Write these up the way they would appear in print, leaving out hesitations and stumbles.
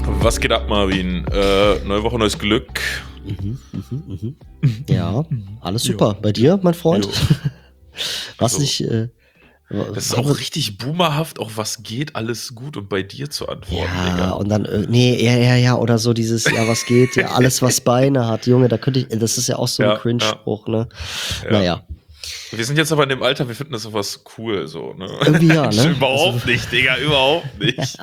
Was geht ab, Marvin? Neue Woche, neues Glück. Ja, alles Jo. super. Bei dir, mein Freund? Jo. Was Also, nicht, das ist haben wir, auch richtig boomerhaft, auch was geht, alles gut und bei dir zu antworten, ja, Digga. und dann, nee, ja, oder so dieses, ja, was geht, ja, alles, was Beine hat, Junge, da könnte ich, das ist ja auch so ein Ja, ja, Cringe-Spruch, ne? ja. Naja, Wir sind jetzt aber in dem Alter, wir finden das sowas cool, so, ne? irgendwie ja, ne? Überhaupt nicht, Digga, überhaupt nicht.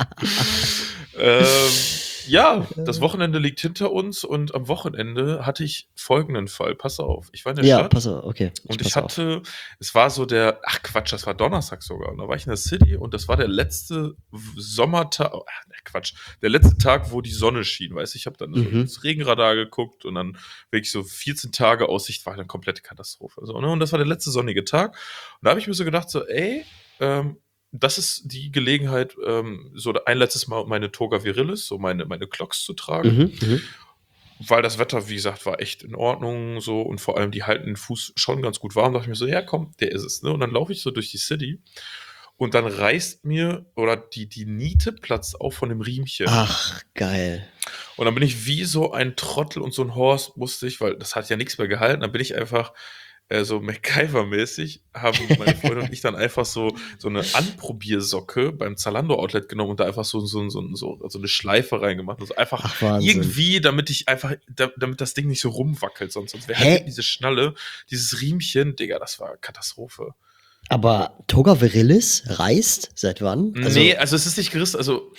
Ja, das Wochenende liegt hinter uns und am Wochenende hatte ich folgenden Fall. Pass auf, ich war in der Ja, Stadt pass auf, okay, und ich pass auf. hatte, es war so ach Quatsch, das war Donnerstag sogar. Und da war ich in der City und das war der letzte Sommertag, Quatsch, der letzte Tag, wo die Sonne schien. Weißt du, ich habe dann so das Regenradar geguckt und dann wirklich so 14 Tage Aussicht war eine komplette Katastrophe. So, ne? Und das war der letzte sonnige Tag. Und da habe ich mir so gedacht, so, ey, das ist die Gelegenheit, so ein letztes Mal meine Toga Virilis, so meine Clogs zu tragen. Weil das Wetter, wie gesagt, war echt in Ordnung so und vor allem die halten den Fuß schon ganz gut warm. Da dachte ich mir so, ja komm, der ist es. Ne? Und dann laufe ich so durch die City und dann reißt mir, oder die Niete platzt auf von dem Riemchen. Ach, geil. Und dann bin ich wie so ein Trottel und so ein Horst, musste ich, weil das hat ja nichts mehr gehalten, dann bin ich einfach so MacGyver-mäßig, haben meine Freundin und ich dann einfach so eine Anprobiersocke beim Zalando-Outlet genommen und da einfach so eine Schleife reingemacht. Also einfach Ach, Wahnsinn. irgendwie, damit das Ding nicht so rumwackelt, sonst wäre Hä? halt diese Schnalle, dieses Riemchen, Digga, das war Katastrophe. Aber Toga Virilis reißt? Seit wann? Nee, also es ist nicht gerissen, also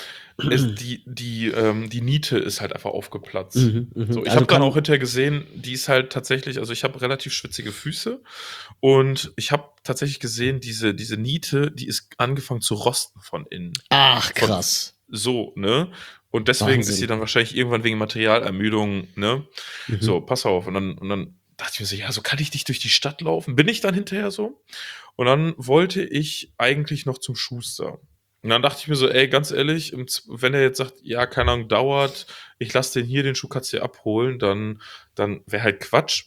die Niete ist halt einfach aufgeplatzt. So, ich Also habe dann auch hinterher gesehen, die ist halt tatsächlich, also ich habe relativ schwitzige Füße und ich habe tatsächlich gesehen, diese Niete, die ist angefangen zu rosten von innen. Ach, krass. So, ne? Und deswegen ist sie Wahnsinn. dann wahrscheinlich irgendwann wegen Materialermüdung, ne? So, pass auf. Und dann dachte ich mir so, ja, so kann ich nicht durch die Stadt laufen. Bin ich dann hinterher so? Und dann wollte ich eigentlich noch zum Schuster. Und dann dachte ich mir so, ey, ganz ehrlich, wenn er jetzt sagt, ja, keine Ahnung, dauert, ich lasse den hier, den Schuh kannst du dir abholen, dann wäre halt Quatsch.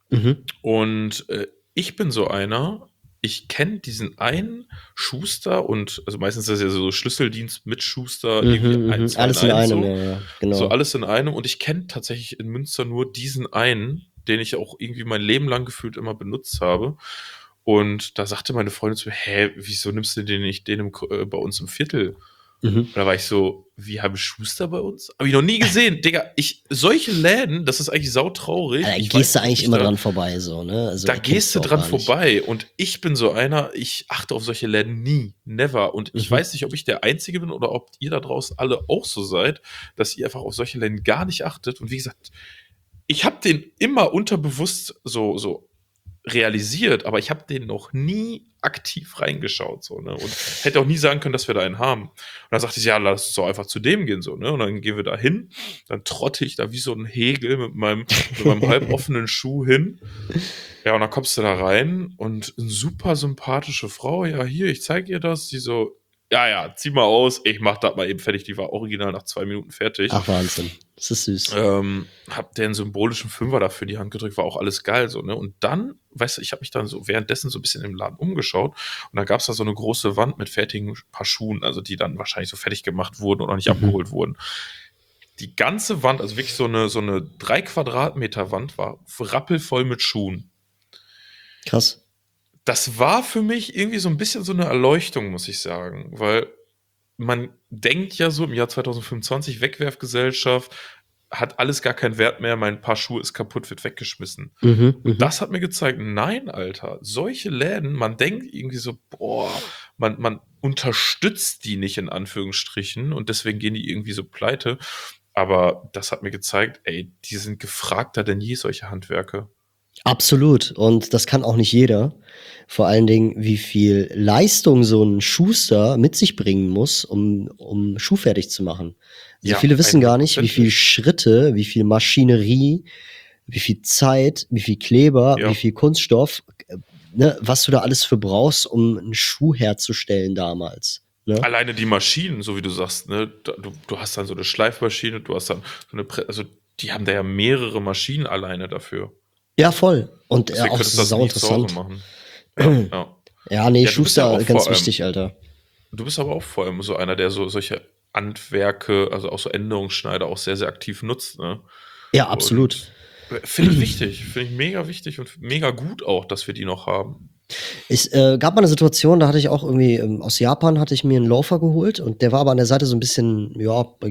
Und ich bin so einer, ich kenne diesen einen Schuster und, also meistens ist das ja so Schlüsseldienst mit Schuster, irgendwie zwei Alles in einem, so. ja, genau. So alles in einem. Und ich kenne tatsächlich in Münster nur diesen einen, den ich auch irgendwie mein Leben lang gefühlt immer benutzt habe. Und da sagte meine Freundin zu mir, hä, wieso nimmst du den nicht bei uns im Viertel? Und da war ich so, wie habe Schuster bei uns? Habe ich noch nie gesehen, Digga. Solche Läden, das ist eigentlich sautraurig. Da Ich gehst du weiß nicht, eigentlich immer dran vorbei, so, ne? Also, da erkennst gehst du auch dran gar nicht. vorbei. Und ich bin so einer, ich achte auf solche Läden nie, never. Und ich weiß nicht, ob ich der Einzige bin oder ob ihr da draußen alle auch so seid, dass ihr einfach auf solche Läden gar nicht achtet. Und wie gesagt, ich habe den immer unterbewusst so realisiert, aber ich habe den noch nie aktiv reingeschaut, so, ne? Und hätte auch nie sagen können, dass wir da einen haben. Und dann sagte ich, ja, lass uns doch einfach zu dem gehen, so, ne? Und dann gehen wir da hin, dann trotte ich da wie so ein Hegel mit meinem halboffenen Schuh hin. Ja, und dann kommst du da rein und eine super sympathische Frau, ja, hier, ich zeige ihr das. Sie so, ja, zieh mal aus, ich mach das mal eben fertig. Die war original nach 2 Minuten fertig. Ach, Wahnsinn. Das ist süß. Hab den symbolischen Fünfer dafür in die Hand gedrückt, war auch alles geil, so, ne? Und dann, weißt du, ich habe mich dann so währenddessen so ein bisschen im Laden umgeschaut und da gab es da so eine große Wand mit fertigen Paar Schuhen, also die dann wahrscheinlich so fertig gemacht wurden oder nicht abgeholt wurden. Die ganze Wand, also wirklich so eine 3 Quadratmeter Wand war rappelvoll mit Schuhen. Krass. Das war für mich irgendwie so ein bisschen so eine Erleuchtung, muss ich sagen, weil man denkt ja so im Jahr 2025, Wegwerfgesellschaft, hat alles gar keinen Wert mehr, mein Paar Schuhe ist kaputt, wird weggeschmissen. Und das hat mir gezeigt, nein, Alter, solche Läden, man denkt irgendwie so, boah, man unterstützt die nicht in Anführungsstrichen und deswegen gehen die irgendwie so pleite. Aber das hat mir gezeigt, ey, die sind gefragter denn je, solche Handwerke. Absolut. Und das kann auch nicht jeder. Vor allen Dingen, wie viel Leistung so ein Schuster mit sich bringen muss, um Schuh fertig zu machen. Also Ja, viele wissen gar nicht, wie 100%. viel Schritte, wie viel Maschinerie, wie viel Zeit, wie viel Kleber, Ja. wie viel Kunststoff, ne, was du da alles für brauchst, um einen Schuh herzustellen damals. Ne? Alleine die Maschinen, so wie du sagst, ne, du hast dann so eine Schleifmaschine, du hast dann so eine, also die haben da ja mehrere Maschinen alleine dafür. Ja, voll. Und Deswegen auch könntest du das nie zu Hause sauinteressant. machen. Ja. Ja, nee, Ja, du bist ja Schuster, auch ganz vor allem, wichtig, Alter. du bist aber auch vor allem so einer, der solche Handwerke, also auch so Änderungsschneider auch sehr, sehr aktiv nutzt, ne? Ja, absolut. Und finde ich wichtig, finde ich mega wichtig und mega gut auch, dass wir die noch haben. Es gab mal eine Situation, da hatte ich auch irgendwie aus Japan hatte ich mir einen Loafer geholt und der war aber an der Seite so ein bisschen, ja, da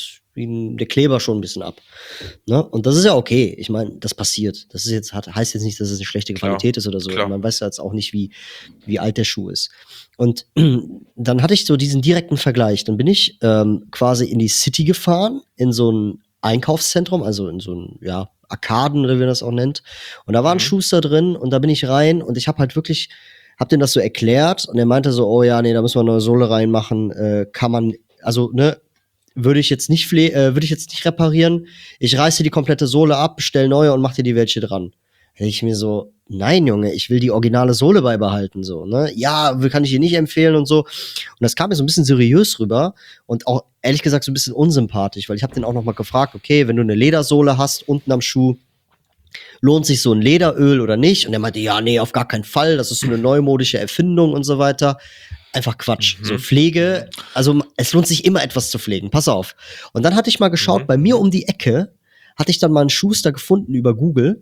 ging der Kleber schon ein bisschen ab. Ne? Und das ist ja okay. Ich meine, das passiert. Das ist heißt jetzt nicht, dass es eine schlechte Klar, Qualität ist oder so. klar. Man weiß ja jetzt auch nicht, wie alt der Schuh ist. Und dann hatte ich so diesen direkten Vergleich. Dann bin ich quasi in die City gefahren, in so ein Einkaufszentrum, also in so ein, ja, Arkaden oder wie man das auch nennt. Und da war ein Mhm. Schuster drin und da bin ich rein und ich habe halt wirklich, hab dem das so erklärt und er meinte so, oh ja, nee, da müssen wir eine neue Sohle reinmachen, kann man, also, ne, würde ich jetzt nicht reparieren. Ich reiße die komplette Sohle ab, bestell neue und mach dir die welche dran. Hätte ich mir so, nein, Junge, ich will die originale Sohle beibehalten, so, ne? Ja, kann ich dir nicht empfehlen und so. Und das kam mir so ein bisschen seriös rüber und auch, ehrlich gesagt, so ein bisschen unsympathisch, weil ich habe den auch noch mal gefragt, okay, wenn du eine Ledersohle hast unten am Schuh, lohnt sich so ein Lederöl oder nicht? Und er meinte, ja, nee, auf gar keinen Fall, das ist so eine neumodische Erfindung und so weiter. Einfach Quatsch. So Pflege, also es lohnt sich immer etwas zu pflegen. Pass auf. Und dann hatte ich mal geschaut, bei mir um die Ecke hatte ich dann mal einen Schuster gefunden über Google.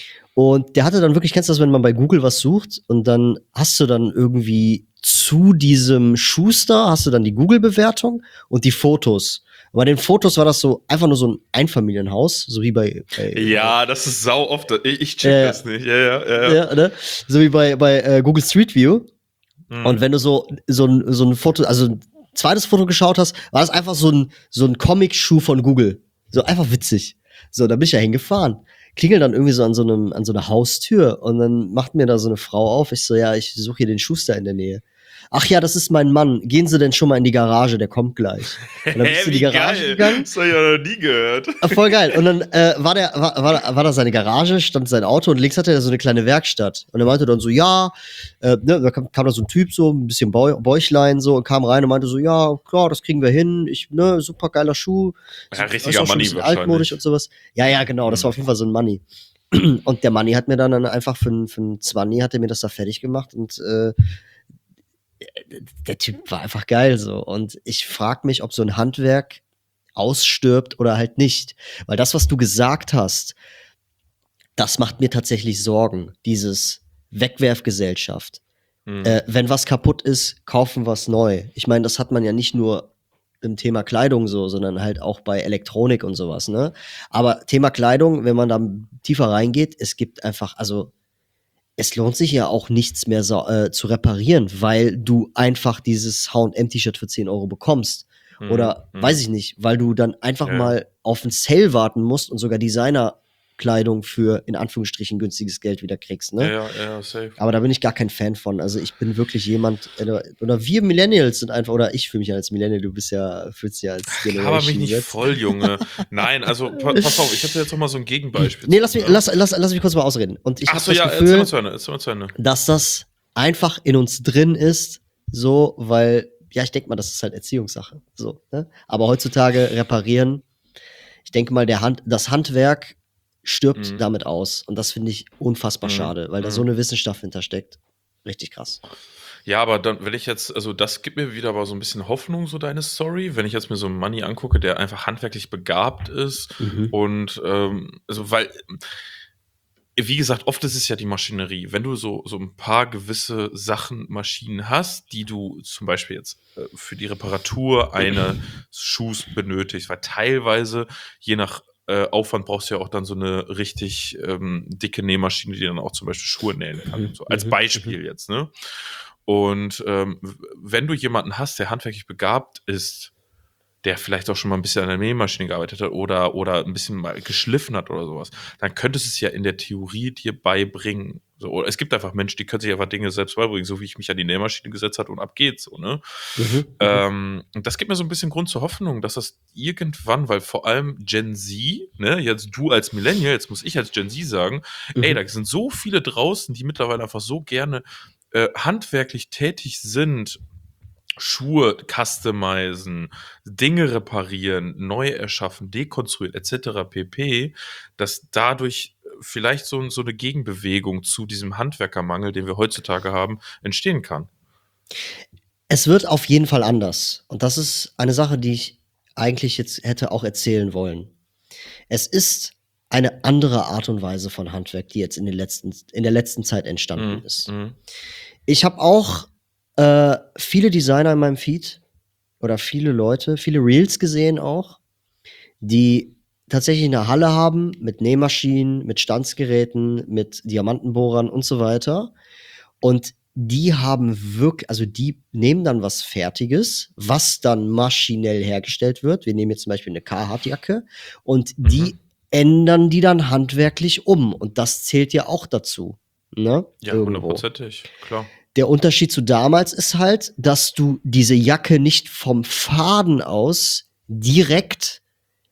Und der hatte dann wirklich, kennst du das, wenn man bei Google was sucht und dann hast du dann irgendwie zu diesem Schuster, hast du dann die Google-Bewertung und die Fotos. Und bei den Fotos war das so einfach nur so ein Einfamilienhaus, so wie Ja, das ist sau oft. Ich check das nicht. Ja. ja, ne? So wie bei Google Street View. Und Mhm. wenn du so ein Foto, also ein zweites Foto geschaut hast, war das einfach so ein Comic-Schuh von Google. So einfach witzig. So, da bin ich ja hingefahren. Klingel dann irgendwie so an so einer Haustür und dann macht mir da so eine Frau auf. Ich so, ja, ich suche hier den Schuster in der Nähe. Ach ja, das ist mein Mann. Gehen Sie denn schon mal in die Garage, der kommt gleich. Und dann bist du in die Wie Garage geil. gegangen. Das hab ich ja noch nie gehört. Voll geil. Und dann war da seine Garage, stand sein Auto und links hatte er so eine kleine Werkstatt. Und er meinte dann so, ja, ne, da kam da so ein Typ so, ein bisschen Bäuchlein so und kam rein und meinte so, ja, klar, das kriegen wir hin. Super geiler Schuh. Ja, Ist richtiger auch schon ein Money bisschen altmodisch wahrscheinlich. und sowas. Ja, genau, das war auf jeden Fall so ein Money. Und der Money hat mir dann einfach für einen 20 hat er mir das da fertig gemacht und der Typ war einfach geil so. Und ich frage mich, ob so ein Handwerk ausstirbt oder halt nicht. Weil das, was du gesagt hast, das macht mir tatsächlich Sorgen. Dieses Wegwerfgesellschaft. Wenn was kaputt ist, kaufen was neu. Ich meine, das hat man ja nicht nur im Thema Kleidung so, sondern halt auch bei Elektronik und sowas, ne? Aber Thema Kleidung, wenn man da tiefer reingeht, es gibt einfach, also es lohnt sich ja auch nichts mehr zu reparieren, weil du einfach dieses H&M-T-Shirt für 10 Euro bekommst. Oder weiß ich nicht, weil du dann einfach Ja. mal auf ein Sale warten musst und sogar Designerkleidung für in Anführungsstrichen günstiges Geld wieder kriegst, ne? Ja, safe. Aber da bin ich gar kein Fan von. Also ich bin wirklich jemand, oder wir Millennials sind einfach, oder ich fühle mich als Millennial, du fühlst ja als Laber mich Generation nicht Z. voll, Junge. Nein, also pass auf, ich hätte jetzt noch mal so ein Gegenbeispiel. Nee, zu, ne? lass mich kurz mal ausreden. Und ich Ach habe so, das ja, erzähl mal Gefühl, zu Ende, erzähl mal zu Ende. dass das einfach in uns drin ist, so, weil, ja, ich denke mal, das ist halt Erziehungssache, so, ne? Aber heutzutage reparieren, ich denke mal, das Handwerk stirbt damit aus. Und das finde ich unfassbar schade, weil da so eine Wissenschaft hintersteckt. Richtig krass. Ja, aber dann, wenn ich jetzt, also das gibt mir wieder aber so ein bisschen Hoffnung, so deine Story, wenn ich jetzt mir so einen Manni angucke, der einfach handwerklich begabt ist und also weil, wie gesagt, oft ist es ja die Maschinerie. Wenn du so ein paar gewisse Sachen, Maschinen hast, die du zum Beispiel jetzt für die Reparatur eines Schuhs benötigst, weil teilweise, je nach Aufwand brauchst du ja auch dann so eine richtig dicke Nähmaschine, die dann auch zum Beispiel Schuhe nähen kann. So als Beispiel jetzt, ne? Und wenn du jemanden hast, der handwerklich begabt ist, der vielleicht auch schon mal ein bisschen an der Nähmaschine gearbeitet hat oder ein bisschen mal geschliffen hat oder sowas, dann könntest du es ja in der Theorie dir beibringen. So, oder es gibt einfach Menschen, die können sich einfach Dinge selbst beibringen, so wie ich mich an die Nähmaschine gesetzt habe und ab geht's so, ne? Und das gibt mir so ein bisschen Grund zur Hoffnung, dass das irgendwann, weil vor allem Gen Z, ne, jetzt du als Millennial, jetzt muss ich als Gen Z sagen, ey, da sind so viele draußen, die mittlerweile einfach so gerne handwerklich tätig sind, Schuhe customizen, Dinge reparieren, neu erschaffen, dekonstruieren etc. pp., dass dadurch vielleicht so eine Gegenbewegung zu diesem Handwerkermangel, den wir heutzutage haben, entstehen kann. Es wird auf jeden Fall anders. Und das ist eine Sache, die ich eigentlich jetzt hätte auch erzählen wollen. Es ist eine andere Art und Weise von Handwerk, die jetzt in der letzten Zeit entstanden ist. Ich habe auch viele Designer in meinem Feed oder viele Leute, viele Reels gesehen auch, die tatsächlich eine Halle haben mit Nähmaschinen, mit Stanzgeräten, mit Diamantenbohrern und so weiter. Und die haben also die nehmen dann was Fertiges, was dann maschinell hergestellt wird. Wir nehmen jetzt zum Beispiel eine Carhartt-Jacke und die ändern die dann handwerklich um. Und das zählt ja auch dazu. Ne? Ja, hundertprozentig, klar. Der Unterschied zu damals ist halt, dass du diese Jacke nicht vom Faden aus direkt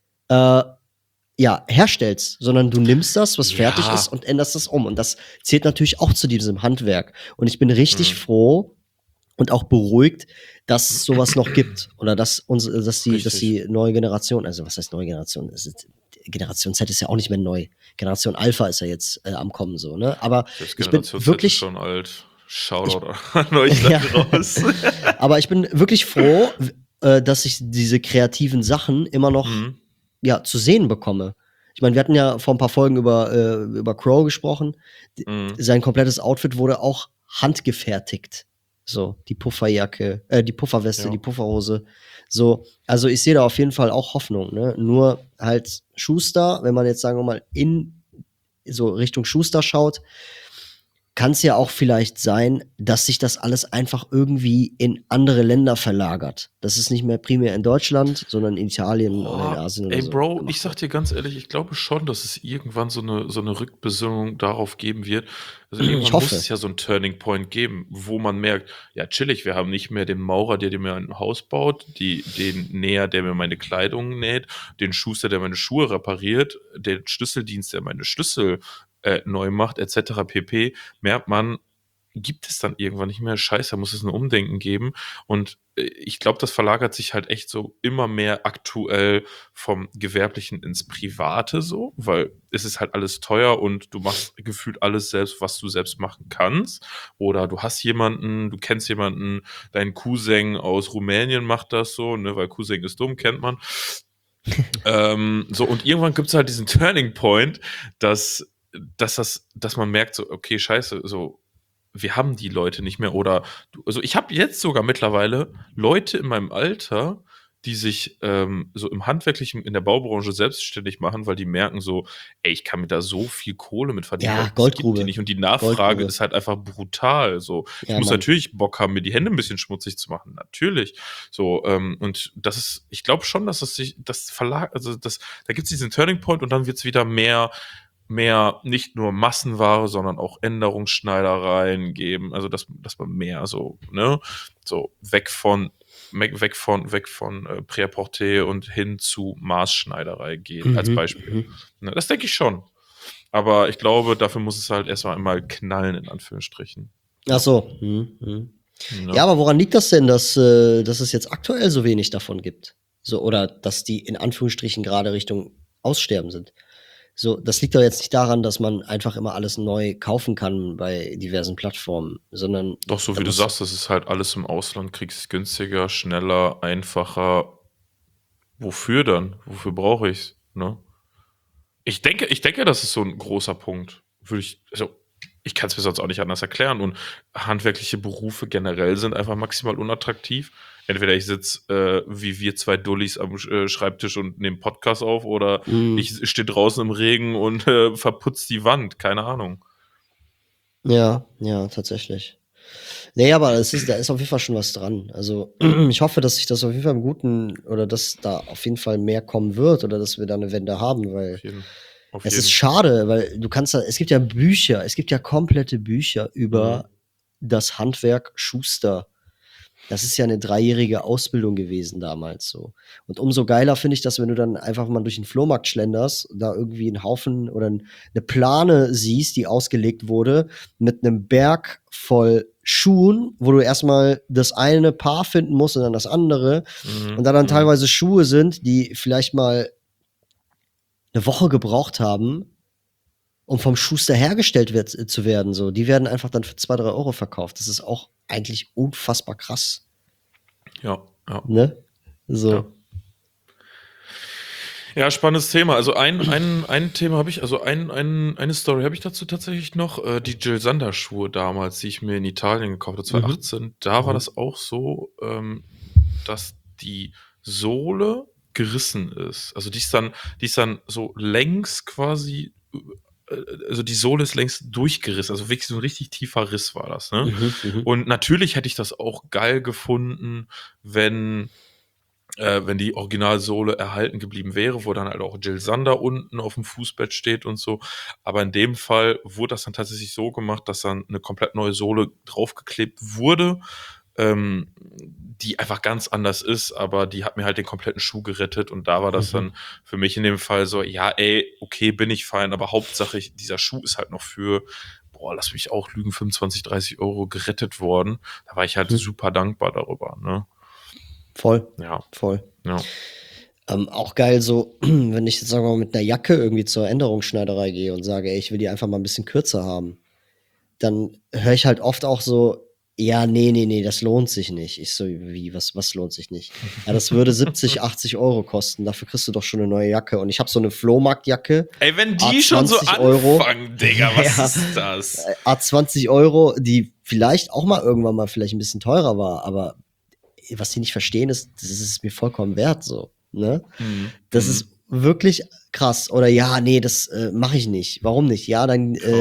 herstellst, sondern du nimmst das, was fertig ist, und änderst das um. Und das zählt natürlich auch zu diesem Handwerk. Und ich bin richtig froh und auch beruhigt, dass es sowas noch gibt. Oder dass die neue Generation, also was heißt neue Generation? Generation Z ist ja auch nicht mehr neu. Generation Alpha ist ja jetzt am Kommen so, ne? Aber ich bin wirklich schon alt. Shoutout an euch da raus. Aber ich bin wirklich froh, dass ich diese kreativen Sachen immer noch zu sehen bekomme. Ich meine, wir hatten ja vor ein paar Folgen über Crow gesprochen. Sein komplettes Outfit wurde auch handgefertigt. So, die Pufferjacke, die Pufferweste, die Pufferhose. So, also ich sehe da auf jeden Fall auch Hoffnung, ne? Nur halt Schuster, wenn man jetzt, sagen wir mal, in so Richtung Schuster schaut, kann es ja auch vielleicht sein, dass sich das alles einfach irgendwie in andere Länder verlagert. Das ist nicht mehr primär in Deutschland, sondern in Italien oder in Asien oder so. Ey, Bro, ich sag dir ganz ehrlich, ich glaube schon, dass es irgendwann so eine Rückbesinnung darauf geben wird. Also irgendwann muss es ja so einen Turning Point geben, wo man merkt, ja, chillig, wir haben nicht mehr den Maurer, der mir ein Haus baut, den Näher, der mir meine Kleidung näht, den Schuster, der meine Schuhe repariert, den Schlüsseldienst, der meine Schlüssel neu macht, etc. pp. Merkt man, gibt es dann irgendwann nicht mehr. Scheiße, da muss es ein Umdenken geben. Und ich glaube, das verlagert sich halt echt so immer mehr aktuell vom Gewerblichen ins Private so, weil es ist halt alles teuer und du machst gefühlt alles selbst, was du selbst machen kannst. Oder du hast jemanden, du kennst jemanden, dein Cousin aus Rumänien macht das so, ne, weil Cousin ist dumm, kennt man. So, und irgendwann gibt es halt diesen Turning Point, dass man merkt, so, okay, scheiße, so, wir haben die Leute nicht mehr. Oder, also ich habe jetzt sogar mittlerweile Leute in meinem Alter, die sich so im Handwerklichen, in der Baubranche selbstständig machen, weil die merken so, ey, ich kann mir da so viel Kohle mit verdienen. Ja, Goldgrube. Nicht. Und die Nachfrage ist halt einfach brutal. So, ich muss natürlich Bock haben, mir die Hände ein bisschen schmutzig zu machen. Natürlich. So, und das ist, ich glaube schon, dass es sich, das Verlag, also da gibt es diesen Turning Point und dann wird es wieder mehr nicht nur Massenware, sondern auch Änderungsschneidereien geben, also dass man mehr so, ne, so weg von Prêt-à-porter und hin zu Maßschneiderei geht, als Beispiel. Ne, das denke ich schon. Aber ich glaube, dafür muss es halt erstmal einmal knallen, in Anführungsstrichen. Ach so. Ja, aber woran liegt das denn, dass es jetzt aktuell so wenig davon gibt? So, oder dass die in Anführungsstrichen gerade Richtung Aussterben sind? So, das liegt doch jetzt nicht daran, dass man einfach immer alles neu kaufen kann bei diversen Plattformen, sondern. Doch, so wie du sagst, das ist halt alles im Ausland, kriegst es günstiger, schneller, einfacher. Wofür dann? Wofür brauche ich's, ne? Ich denke, das ist so ein großer Punkt. Ich kann es mir sonst auch nicht anders erklären. Und handwerkliche Berufe generell sind einfach maximal unattraktiv. Entweder ich sitze wie wir zwei Dullis am Schreibtisch und nehme Podcast auf oder ich stehe draußen im Regen und verputze die Wand. Keine Ahnung. Ja, tatsächlich. Nee, aber da ist auf jeden Fall schon was dran. Also ich hoffe, dass sich das auf jeden Fall im Guten oder dass da auf jeden Fall mehr kommen wird oder dass wir da eine Wende haben, weil es ist schade, weil es gibt ja Bücher, es gibt ja komplette Bücher über das Handwerk Schuster. Das ist ja eine 3-jährige Ausbildung gewesen damals so. Und umso geiler finde ich das, wenn du dann einfach mal durch den Flohmarkt schlenderst, da irgendwie einen Haufen oder eine Plane siehst, die ausgelegt wurde, mit einem Berg voll Schuhen, wo du erstmal das eine Paar finden musst und dann das andere. Und da dann teilweise Schuhe sind, die vielleicht mal eine Woche gebraucht haben, um vom Schuster hergestellt zu werden. So, die werden einfach dann für 2-3 Euro verkauft. Das ist auch eigentlich unfassbar krass. Ja. Ne? So. Ja. Ja, spannendes Thema. Also ein Thema habe ich, also eine Story habe ich dazu tatsächlich noch. Die Jill Sander Schuhe damals, die ich mir in Italien gekauft habe, Mhm. 2018, da war Mhm. das auch so, dass die Sohle gerissen ist. Also die ist dann so längs quasi, also die Sohle ist längst durchgerissen. Also wirklich so ein richtig tiefer Riss war das, ne? Mhm. Mhm. Und natürlich hätte ich das auch geil gefunden, wenn wenn die Originalsohle erhalten geblieben wäre, wo dann halt auch Jill Sander unten auf dem Fußbett steht und so. Aber in dem Fall wurde das dann tatsächlich so gemacht, dass dann eine komplett neue Sohle draufgeklebt wurde, die einfach ganz anders ist, aber die hat mir halt den kompletten Schuh gerettet und da war das Mhm. dann für mich in dem Fall so, ja, ey, okay, bin ich fein, aber Hauptsache dieser Schuh ist halt noch für, boah, lass mich auch lügen, 25, 30 Euro gerettet worden. Da war ich halt Mhm. super dankbar darüber, ne? Voll, Ja, voll. ja. Auch geil so, wenn ich jetzt sagen wir mal mit einer Jacke irgendwie zur Änderungsschneiderei gehe und sage, ey, ich will die einfach mal ein bisschen kürzer haben, dann höre ich halt oft auch so, ja, nee, nee, nee, das lohnt sich nicht. Ich so, wie, was lohnt sich nicht? Ja, das würde 70, 80 Euro kosten. Dafür kriegst du doch schon eine neue Jacke. Und ich habe so eine Flohmarktjacke, Ey, wenn A die schon so 20 Euro. anfangen, Digga, was Ja, ist das? A 20 Euro, die vielleicht auch mal irgendwann mal vielleicht ein bisschen teurer war, aber was die nicht verstehen, ist, das ist mir vollkommen wert, so, ne? Mhm. Das ist wirklich krass. Oder ja, nee, das mache ich nicht. Warum nicht? Ja, dann Ja.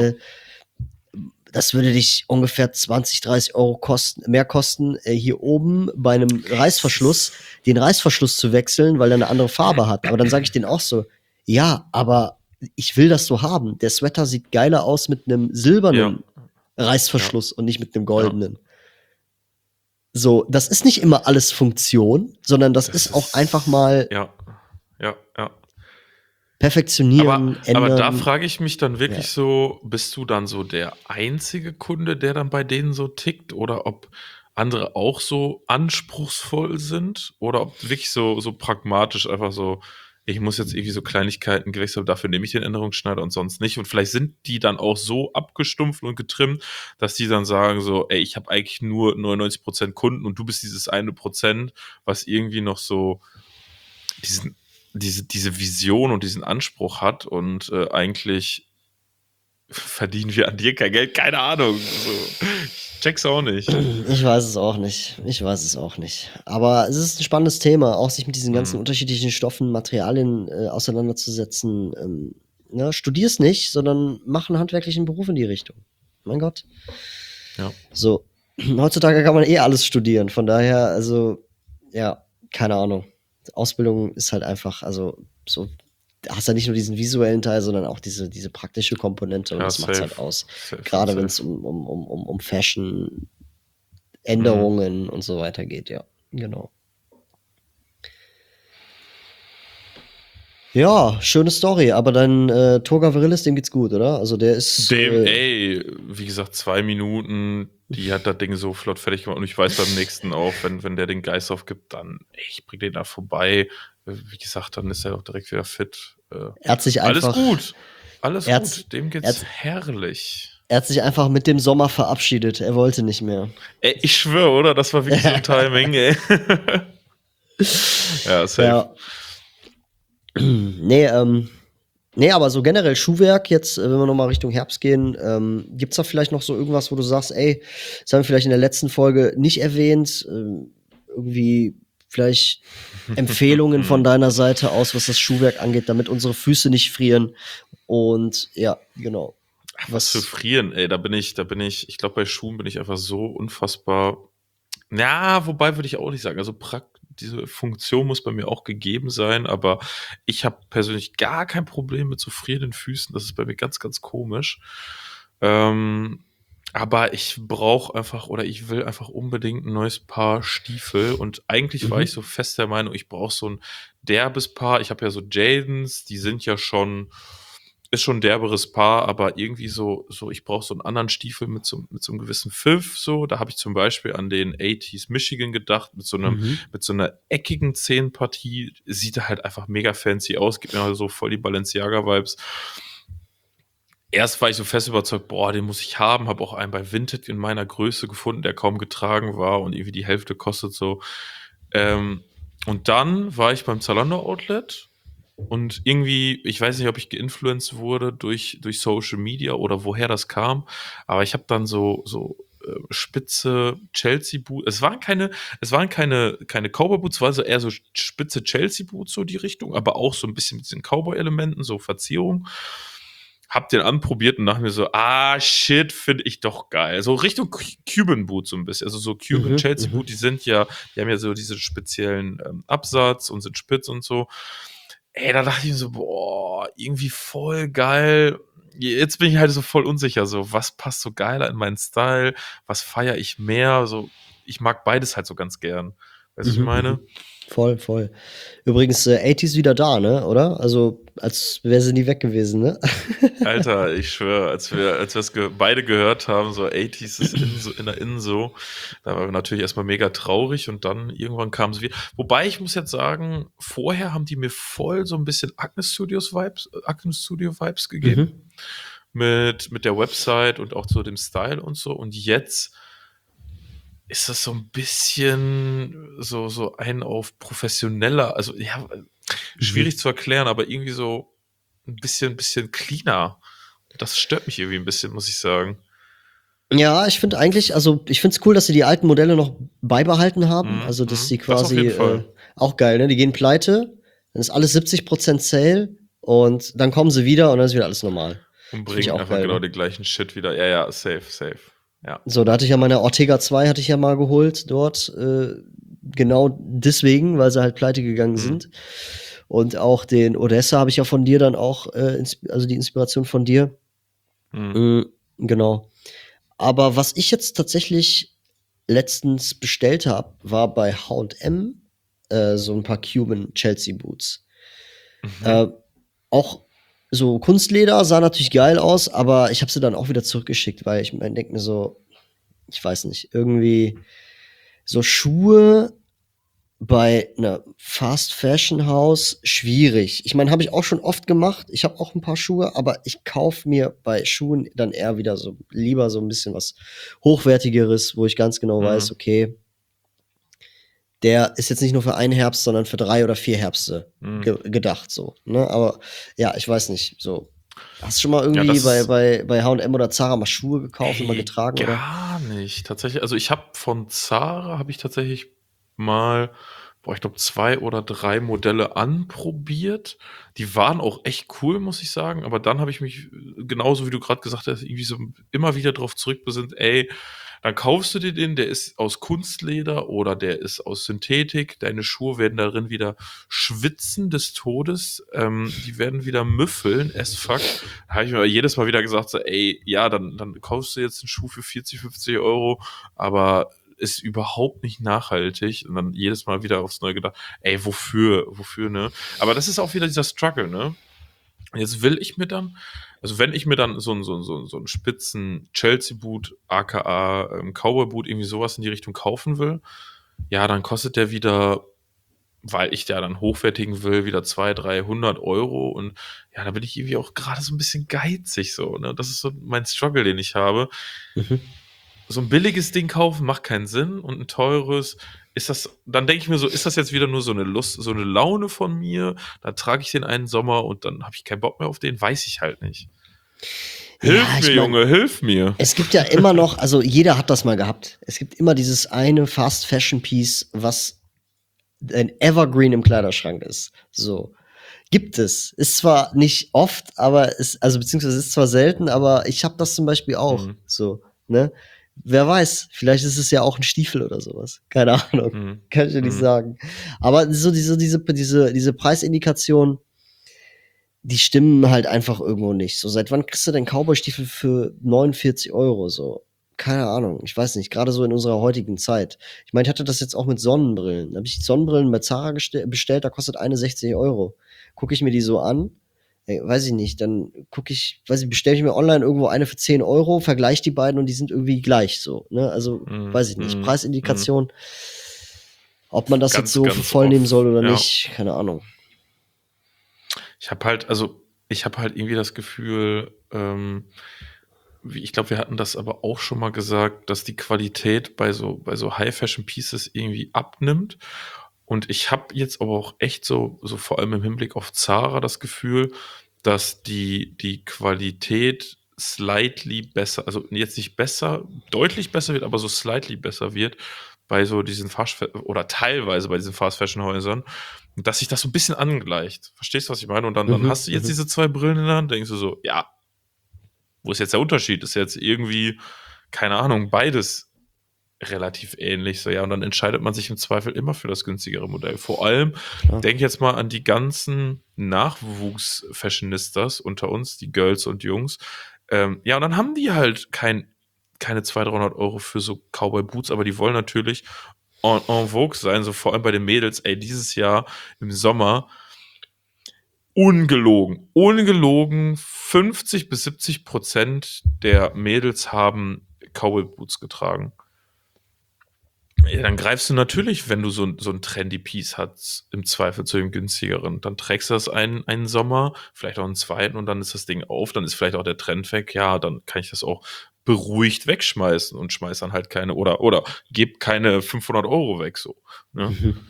das würde dich ungefähr 20, 30 Euro mehr kosten, hier oben bei einem Reißverschluss den Reißverschluss zu wechseln, weil er eine andere Farbe hat. Aber dann sage ich denen auch so, ja, aber ich will das so haben. Der Sweater sieht geiler aus mit einem Ja, silbernen ja, Reißverschluss und nicht mit einem ja. goldenen. So, das ist nicht immer alles Funktion, sondern das Das ist auch einfach mal ja, ja, ja. perfektionieren, Aber da ändern. frage ich mich dann Ja. wirklich so, bist du dann so der einzige Kunde, der dann bei denen so tickt oder ob andere auch so anspruchsvoll sind oder ob wirklich so pragmatisch einfach so, ich muss jetzt irgendwie so Kleinigkeiten gewechselt, dafür nehme ich den Änderungsschneider und sonst nicht. Und vielleicht sind die dann auch so abgestumpft und getrimmt, dass die dann sagen so, ey, ich habe eigentlich nur 99% Kunden und du bist dieses 1%, was irgendwie noch so diesen, diese Vision und diesen Anspruch hat und eigentlich verdienen wir an dir kein Geld, keine Ahnung. So, ich check's auch nicht. Ich weiß es auch nicht. Ich weiß es auch nicht. Aber es ist ein spannendes Thema, auch sich mit diesen ganzen Hm, unterschiedlichen Stoffen, Materialien, auseinanderzusetzen. Ne, studier's nicht, sondern mach 'n handwerklichen Beruf in die Richtung. Mein Gott. ja. So, heutzutage kann man eh alles studieren, von daher, also, ja, keine Ahnung. Ausbildung ist halt einfach also, so da hast ja nicht nur diesen visuellen Teil, sondern auch diese praktische Komponente und Ja, das macht's safe. halt aus. Safe, Grade wenn's safe. um Fashion, Hm. Änderungen und so weiter geht, ja, genau. Ja, schöne Story, aber dein, Toga Virillis, dem geht's gut, oder? Also, der ist, Dem, ey, wie gesagt, 2 Minuten, die hat das Ding so flott fertig gemacht und ich weiß beim nächsten auch, wenn der den Geist aufgibt, dann, ey, ich bring den da vorbei. Wie gesagt, dann ist er auch direkt wieder fit. er hat sich Alles einfach gut. Alles er hat gut. Dem er geht's hat herrlich. er hat sich einfach mit dem Sommer verabschiedet. Er wollte nicht mehr. Ey, ich schwöre, oder? Das war wirklich so ein Timing, ey. Ja, safe. Ja. Ne, ne, aber so generell Schuhwerk jetzt, wenn wir noch mal Richtung Herbst gehen, gibt's da vielleicht noch so irgendwas, wo du sagst: „Ey, das haben wir vielleicht in der letzten Folge nicht erwähnt“, irgendwie vielleicht Empfehlungen von deiner Seite aus, was das Schuhwerk angeht, damit unsere Füße nicht frieren und ja, genau. Ach, was für Was Frieren, ey, ich glaube, bei Schuhen bin ich einfach so unfassbar. Ja, wobei würde ich auch nicht sagen. Also diese Funktion muss bei mir auch gegeben sein, aber ich habe persönlich gar kein Problem mit so frierenden Füßen. Das ist bei mir ganz, ganz komisch. Ähm, aber ich brauche einfach oder ich will einfach unbedingt ein neues Paar Stiefel. Und eigentlich war mhm, ich so fest der Meinung, ich brauche so ein derbes Paar. Ich habe ja so Jadens, die sind ja schon, ist schon ein derberes Paar, aber irgendwie so ich brauche so einen anderen Stiefel mit so einem gewissen Pfiff. So, da habe ich zum Beispiel an den 80s Michigan gedacht, mhm. mit so einer eckigen Zehenpartie. Sieht halt einfach mega fancy aus, gibt mir halt so voll die Balenciaga-Vibes. Erst war ich so fest überzeugt, boah, den muss ich haben, habe auch einen bei Vinted in meiner Größe gefunden, der kaum getragen war und irgendwie die Hälfte kostet so. Ähm, und dann war ich beim Zalando Outlet Und irgendwie, ich weiß nicht, ob ich geinfluenced wurde durch Social Media oder woher das kam, aber ich habe dann spitze Chelsea-Boots. Es waren keine Cowboy-Boots, es war so eher so spitze Chelsea-Boots, so die Richtung, aber auch so ein bisschen mit diesen Cowboy-Elementen, so Verzierung. Hab den anprobiert und dachte mir so, shit, finde ich doch geil. So Richtung Cuban Boot so ein bisschen. Also so Cuban Mhm, Chelsea mhm, Boot, die haben ja so diesen speziellen Absatz und sind spitz und so. Ey, da dachte ich mir so, boah, irgendwie voll geil. Jetzt bin ich halt so voll unsicher, so, was passt so geiler in meinen Style? Was feiere ich mehr? So, ich mag beides halt so ganz gern. Weißt du, was ich mhm, meine? mhm. Voll, voll. Übrigens, 80s wieder da, ne, oder? Also, als wäre sie nie weg gewesen, ne? Alter, ich schwöre, als wir es beide gehört haben, so 80s ist in der Innen so, da waren wir natürlich erstmal mega traurig und dann irgendwann kam es wieder. Wobei ich muss jetzt sagen, vorher haben die mir voll so ein bisschen Agnes Studio Vibes gegeben. Mhm. Mit der Website und auch so dem Style und so. Und jetzt ist das so ein bisschen so ein auf professioneller, also ja, Mhm. schwierig zu erklären, aber irgendwie so ein bisschen cleaner. Das stört mich irgendwie ein bisschen, muss ich sagen. Ja, ich finde eigentlich, also ich finde es cool, dass sie die alten Modelle noch beibehalten haben. Mhm, Also, dass mhm. sie Das auf quasi, jeden Fall. auch geil, ne? Die gehen pleite, dann ist alles 70% Sale und dann kommen sie wieder und dann ist wieder alles normal. Und Das finde ich bringen auch einfach geil, genau ne? den gleichen Shit wieder. Ja, ja, safe, safe. Ja. So, da hatte ich ja meine Ortega 2 hatte ich ja mal geholt dort, genau deswegen, weil sie halt pleite gegangen Mhm. sind. Und auch den Odessa habe ich ja von dir dann auch, also die Inspiration von dir. Mhm. Mhm, genau. Aber was ich jetzt tatsächlich letztens bestellt habe, war bei H&M so ein paar Cuban Chelsea Boots. Mhm. Äh, auch so Kunstleder, sah natürlich geil aus, aber ich habe sie dann auch wieder zurückgeschickt, weil ich denke mir so, ich weiß nicht, irgendwie so Schuhe bei 'ner Fast-Fashion-Haus schwierig. Ich meine, habe ich auch schon oft gemacht. Ich habe auch 'n paar Schuhe, aber ich kaufe mir bei Schuhen dann eher wieder so lieber so 'n bisschen was Hochwertigeres, wo ich ganz genau weiß, Mhm. okay, der ist jetzt nicht nur für einen Herbst, sondern für 3 oder 4 Herbste Mhm. gedacht so, ne? Aber ja, ich weiß nicht, so. Hast du schon mal Ja, irgendwie das bei ist bei H&M oder Zara mal Schuhe gekauft und mal ey, getragen, oder? gar nicht. Tatsächlich, also ich habe von Zara habe ich tatsächlich mal, boah, ich glaube, 2 oder 3 Modelle anprobiert. Die waren auch echt cool, muss ich sagen, aber dann habe ich mich, genauso wie du gerade gesagt hast, irgendwie so immer wieder drauf zurückbesinnt, ey, dann kaufst du dir den, der ist aus Kunstleder oder der ist aus Synthetik. Deine Schuhe werden darin wieder schwitzen des Todes. Die werden wieder müffeln, as fuck. Da habe ich mir jedes Mal wieder gesagt, so, ey, ja, dann kaufst du jetzt einen Schuh für 40, 50 Euro, aber ist überhaupt nicht nachhaltig. Und dann jedes Mal wieder aufs Neue gedacht, ey, wofür, ne? Aber das ist auch wieder dieser Struggle, ne? Jetzt will ich mir dann, also wenn ich mir dann so einen spitzen Chelsea-Boot, aka Cowboy-Boot, irgendwie sowas in die Richtung kaufen will, ja, dann kostet der wieder, weil ich da dann hochwertigen will, wieder 200, 300 Euro. Und ja, da bin ich irgendwie auch gerade so ein bisschen geizig so, ne? Das ist so mein Struggle, den ich habe. Mhm. So ein billiges Ding kaufen macht keinen Sinn und ein teures dann denke ich mir so, ist das jetzt wieder nur so eine Lust, so eine Laune von mir? Dann trage ich den einen Sommer und dann habe ich keinen Bock mehr auf den, weiß ich halt nicht. Ja, Hilf ich mir, meine, Junge, hilf mir. es gibt ja immer noch, also jeder hat das mal gehabt. Es gibt immer dieses eine Fast Fashion Piece, was ein Evergreen im Kleiderschrank ist. So. Gibt es. Ist zwar nicht oft, aber also beziehungsweise ist zwar selten, aber ich habe das zum Beispiel auch. Hm, So, ne? Wer weiß, vielleicht ist es ja auch ein Stiefel oder sowas. Keine Ahnung. hm, Kann ich dir nicht hm, sagen. Aber so diese Preisindikation, die stimmen halt einfach irgendwo nicht. So, seit wann kriegst du denn Cowboy-Stiefel für 49 Euro? So, keine Ahnung. Ich weiß nicht. Gerade so in unserer heutigen Zeit. Ich meine, ich hatte das jetzt auch mit Sonnenbrillen. Da habe ich Sonnenbrillen bei Zara bestellt, da kostet eine 60 Euro. Gucke ich mir die so an, weiß ich nicht, dann gucke ich, weiß ich, bestelle ich mir online irgendwo eine für 10 Euro, vergleiche die beiden und die sind irgendwie gleich so. Ne? Also, hm, weiß ich nicht. hm, hm. Preisindikation, ob man das jetzt Ganz, so für ganz voll nehmen oft, soll oder ja. nicht, keine Ahnung. Ich habe halt irgendwie das Gefühl, ich glaube, wir hatten das aber auch schon mal gesagt, dass die Qualität bei so High-Fashion-Pieces irgendwie abnimmt. Und ich habe jetzt aber auch echt so vor allem im Hinblick auf Zara das Gefühl, dass die Qualität slightly besser, also jetzt nicht besser, deutlich besser wird, aber so slightly besser wird bei so diesen oder teilweise bei diesen Fast-Fashion-Häusern. Und dass sich das so ein bisschen angleicht. Verstehst du, was ich meine? Und dann Mhm, hast du jetzt mhm. diese zwei Brillen in der Hand, denkst du so, ja, wo ist jetzt der Unterschied? Ist jetzt irgendwie, keine Ahnung, beides relativ ähnlich. So, ja, und dann entscheidet man sich im Zweifel immer für das günstigere Modell. Vor allem, Klar. denk jetzt mal an die ganzen Nachwuchs-Fashionistas unter uns, die Girls und Jungs. Ja, und dann haben die halt keine 200, 300 Euro für so Cowboy-Boots, aber die wollen natürlich en vogue sein, so vor allem bei den Mädels. Ey, dieses Jahr im Sommer ungelogen 50-70% der Mädels haben Cowboy Boots getragen. Ja, dann greifst du natürlich, wenn du so ein trendy Piece hast, im Zweifel zu dem günstigeren. Dann trägst du das einen Sommer, vielleicht auch einen zweiten und dann ist das Ding auf, dann ist vielleicht auch der Trend weg. Ja, dann kann ich das auch beruhigt wegschmeißen und schmeiß dann halt keine oder geb keine 500 Euro weg, so. Ne? Mhm.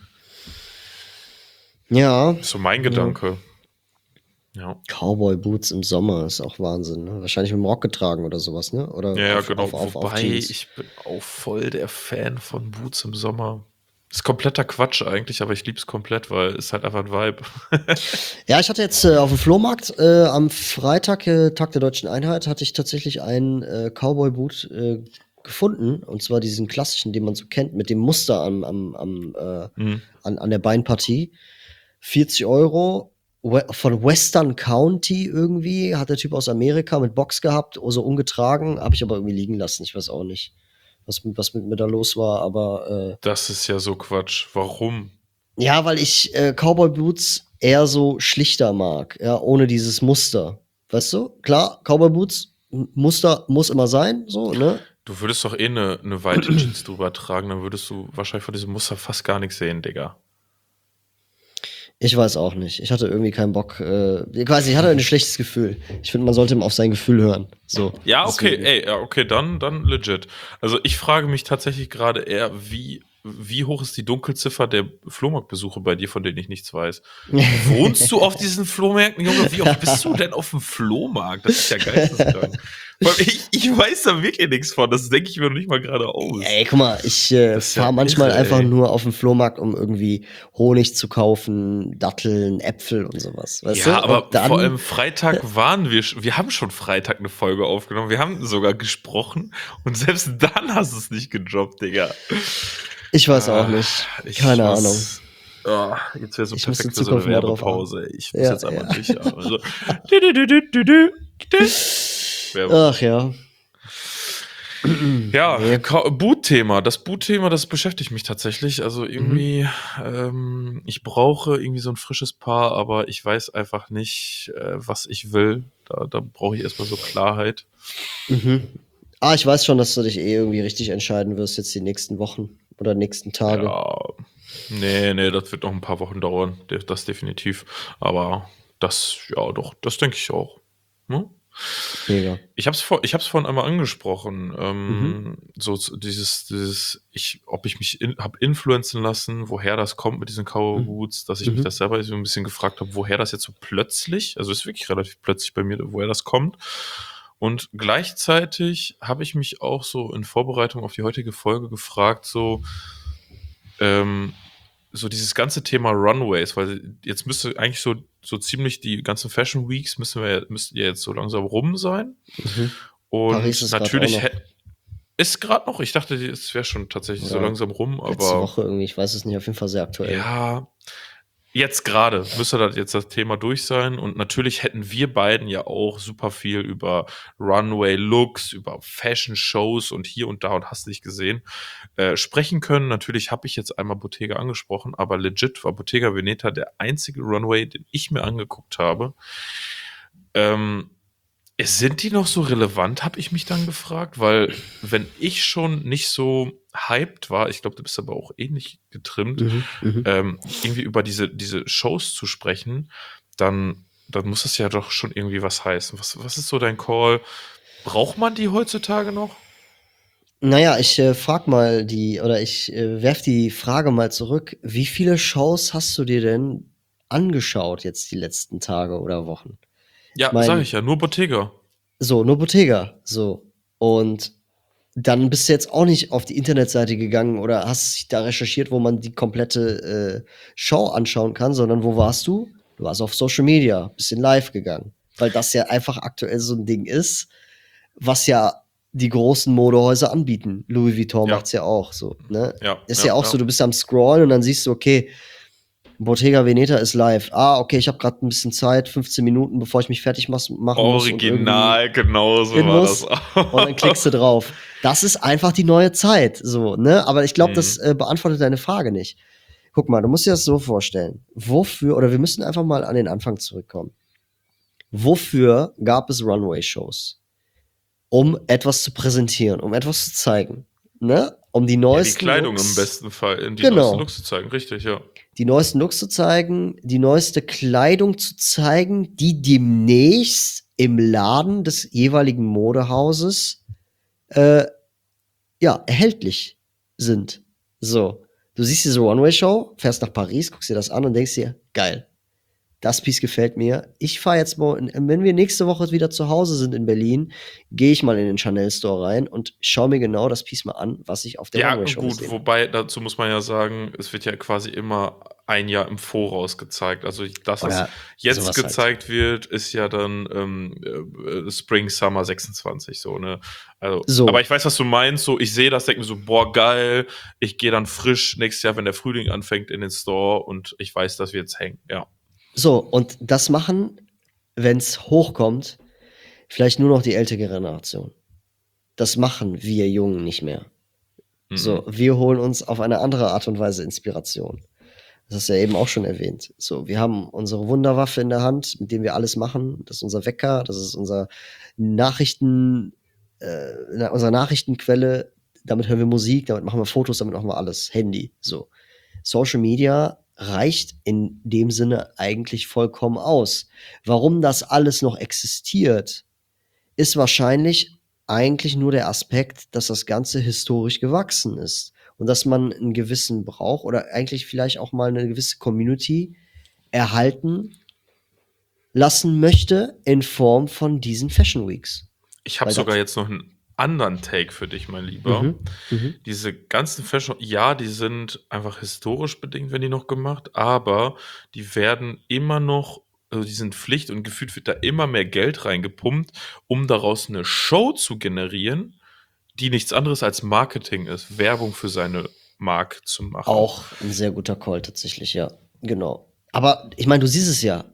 Ja, Ist so mein ja. Gedanke. Ja. Cowboy-Boots im Sommer ist auch Wahnsinn, ne? Wahrscheinlich mit dem Rock getragen oder sowas, ne? Oder Ja, ja, auf, genau. auf Wobei, Jeans. ich bin auch voll der Fan von Boots im Sommer. Ist kompletter Quatsch eigentlich, aber ich lieb's komplett, weil es halt einfach ein Vibe. Ja, ich hatte jetzt auf dem Flohmarkt am Freitag, Tag der Deutschen Einheit, hatte ich tatsächlich einen Cowboy-Boot gefunden. Und zwar diesen klassischen, den man so kennt, mit dem Muster Hm. an der Beinpartie. 40 Euro von Western County irgendwie. Hat der Typ aus Amerika mit Box gehabt, so ungetragen. Habe ich aber irgendwie liegen lassen. Ich weiß auch nicht, was mit mir da los war. Aber Das ist ja so Quatsch. Warum? ja, weil ich Cowboy Boots eher so schlichter mag, ja, ohne dieses Muster. Weißt du? Klar, Cowboy Boots, Muster muss immer sein, so, ne? Du würdest doch eh eine weite Jeans drüber tragen, dann würdest du wahrscheinlich von diesem Muster fast gar nichts sehen, Digga. Ich weiß auch nicht. Ich hatte irgendwie keinen Bock. Ich weiß nicht, ich hatte ein schlechtes Gefühl. Ich finde, man sollte immer auf sein Gefühl hören. So, Ja, okay, deswegen. ey, ja, okay, dann legit. Also ich frage mich tatsächlich gerade eher, wie hoch ist die Dunkelziffer der Flohmarktbesuche bei dir, von denen ich nichts weiß? Wohnst du auf diesen Flohmärkten, Junge? Wie oft bist du denn auf dem Flohmarkt? Das ist ja geisteskrank. Vor allem, ich weiß da wirklich nichts von. Das denke ich mir noch nicht mal gerade aus. Ey, guck mal, ich Das ist ja fahre manchmal irre, einfach ey. nur auf den Flohmarkt, um irgendwie Honig zu kaufen, Datteln, Äpfel und sowas, weißt Ja, du? Und aber vor dann, allem Freitag wir haben schon Freitag eine Folge aufgenommen. Wir haben sogar gesprochen und selbst dann hast du es nicht gedroppt, Digga. ich weiß auch Ah, nicht. ich Keine Ahnung. muss. Jetzt wäre so Ich muss in perfekt für so eine Zukunft mehr drauf achten. Werbepause. Ich muss Ja, jetzt einmal ja. durchatmen. So. Du, du, du, du, du, du, du. Werbung. Ach ja. Ja, Nee. Boot-Thema. Das Boot-Thema, das beschäftigt mich tatsächlich. Also Mhm. irgendwie, ich brauche irgendwie so ein frisches Paar, aber ich weiß einfach nicht, was ich will. Da brauche ich erstmal so Klarheit. Mhm. Ah, ich weiß schon, dass du dich eh irgendwie richtig entscheiden wirst jetzt die nächsten Wochen oder nächsten Tage. Ja, nee, das wird noch ein paar Wochen dauern. Das definitiv. Aber das, ja, doch, das denke ich auch. Ne? Mega. Ich hab's vorhin einmal angesprochen, Mhm. ob ich mich hab influenzen lassen, woher das kommt mit diesen Cowboy Mhm. Boots, dass ich mich das Mhm. selber so ein bisschen gefragt habe, woher das jetzt so plötzlich, also ist wirklich relativ plötzlich bei mir, woher das kommt. Und gleichzeitig habe ich mich auch so in Vorbereitung auf die heutige Folge gefragt, ähm, so dieses ganze Thema Runways, weil jetzt müsste eigentlich so ziemlich die ganzen Fashion Weeks müssten ja jetzt so langsam rum sein. Mhm. Paris Und ist gerade auch natürlich noch, ist gerade noch, ich dachte, es wäre schon tatsächlich so oder langsam rum, letzte aber Woche irgendwie, ich weiß es nicht, auf jeden Fall sehr aktuell. ja, jetzt gerade müsste das Thema durch sein. Und natürlich hätten wir beiden ja auch super viel über Runway-Looks, über Fashion-Shows und hier und da und hast nicht gesehen, sprechen können. Natürlich habe ich jetzt einmal Bottega angesprochen, aber legit war Bottega Veneta der einzige Runway, den ich mir angeguckt habe. Ähm, Sind die noch so relevant, habe ich mich dann gefragt, weil wenn ich schon nicht so hyped war, ich glaube, du bist aber auch ähnlich getrimmt, Mhm. Mhm. irgendwie über diese Shows zu sprechen, dann muss es ja doch schon irgendwie was heißen. Was ist so dein Call? Braucht man die heutzutage noch? Naja, ich frag mal ich werf die Frage mal zurück. Wie viele Shows hast du dir denn angeschaut jetzt die letzten Tage oder Wochen? Ich Ja, sage meine, ich ja, nur Bottega. so, nur Bottega, so. Und dann bist du jetzt auch nicht auf die Internetseite gegangen oder hast da recherchiert, wo man die komplette Show anschauen kann, sondern wo warst du? Du warst auf Social Media, bisschen live gegangen. Weil das ja einfach aktuell so ein Ding ist, was ja die großen Modehäuser anbieten. Louis Vuitton Ja, macht's ja auch so, ne? ja, Ist ja, ja auch so, ja. du bist am Scrollen und dann siehst du, okay, Bottega Veneta ist live. Ah, okay, ich habe gerade ein bisschen Zeit, 15 Minuten, bevor ich mich fertig machen muss und irgendwie Original, genauso hin war das muss. Und dann klickst du auch. drauf. Das ist einfach die neue Zeit, so, ne? Aber ich glaube, das Mhm. beantwortet deine Frage nicht. Guck mal, du musst dir das so vorstellen. Wofür, oder wir müssen einfach mal an den Anfang zurückkommen. Wofür gab es Runway-Shows? Um etwas zu präsentieren, um etwas zu zeigen, ne? Um die Ja, die neuesten Kleidung im Looks, besten Fall, in die neuesten genau, Looks zu zeigen, richtig, ja. die neuesten Looks zu zeigen, die neueste Kleidung zu zeigen, die demnächst im Laden des jeweiligen Modehauses äh, ja, erhältlich sind. So, du siehst diese One-Way-Show, fährst nach Paris, guckst dir das an und denkst dir, geil, das Piece gefällt mir. Ich fahre jetzt mal, wenn wir nächste Woche wieder zu Hause sind in Berlin, gehe ich mal in den Chanel Store rein und schaue mir genau das Piece mal an, was ich auf der Ja, One-Way-Show gut, gesehen habe. wobei dazu muss man ja sagen, es wird ja quasi immer ein Jahr im Voraus gezeigt. Also, das, was Oder jetzt sowas halt. gezeigt wird, ist ja dann Spring Summer 26 so, ne? Also, aber So, ich weiß, was du meinst. So, ich sehe das, denke mir so, boah, geil. Ich gehe dann frisch nächstes Jahr, wenn der Frühling anfängt, in den Store und ich weiß, dass wir jetzt hängen. Ja. so, und das machen, wenn es hochkommt, vielleicht nur noch die ältere Generation. Das machen wir Jungen nicht mehr. So, Mhm. wir holen uns auf eine andere Art und Weise Inspiration. Das hast du ja eben auch schon erwähnt. So, wir haben unsere Wunderwaffe in der Hand, mit dem wir alles machen. Das ist unser Wecker, das ist unser Nachrichten, unsere Nachrichtenquelle. Damit hören wir Musik, damit machen wir Fotos, damit machen wir alles. Handy, so. Social Media reicht in dem Sinne eigentlich vollkommen aus. Warum das alles noch existiert, ist wahrscheinlich eigentlich nur der Aspekt, dass das Ganze historisch gewachsen ist und dass man einen gewissen Brauch oder eigentlich vielleicht auch mal eine gewisse Community erhalten lassen möchte in Form von diesen Fashion Weeks. Ich habe Weil sogar das jetzt noch einen anderen Take für dich, mein Lieber. mhm, mhm. Diese ganzen Fashion, ja, die sind einfach historisch bedingt, werden die noch gemacht, aber die werden immer noch, also die sind Pflicht und gefühlt wird da immer mehr Geld reingepumpt, um daraus eine Show zu generieren, die nichts anderes als Marketing ist, Werbung für seine Marke zu machen. Auch ein sehr guter Call tatsächlich, ja, genau. Aber ich meine, du siehst es ja.